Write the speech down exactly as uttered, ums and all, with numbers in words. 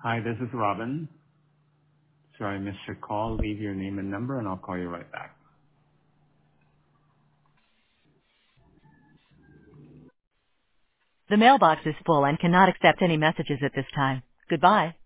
Hi, this is Robin. Sorry, I missed your call. Leave your name and number, and I'll call you right back. The mailbox is full and cannot accept any messages at this time. Goodbye.